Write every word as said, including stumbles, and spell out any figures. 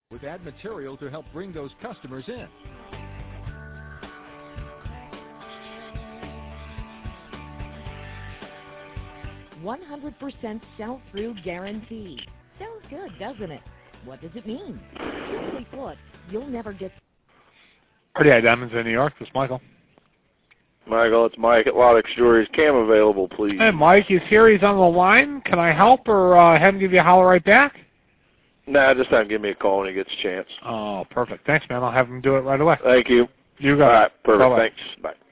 with ad material to help bring those customers in. one hundred percent sell-through guarantee. Sounds good, doesn't it? What does it mean? Simply put, you'll never get... R D I Diamonds in New York. This is Michael. Michael, it's Mike at Lodex Jewelry. Cam available, please. Hey, Mike, he's here. He's on the line. Can I help or uh, have him give you a holler right back? Nah, just have him give me a call when he gets a chance. Oh, perfect. Thanks, man. I'll have him do it right away. Thank you. You got All it. right, perfect. Bye-bye. Thanks. Bye.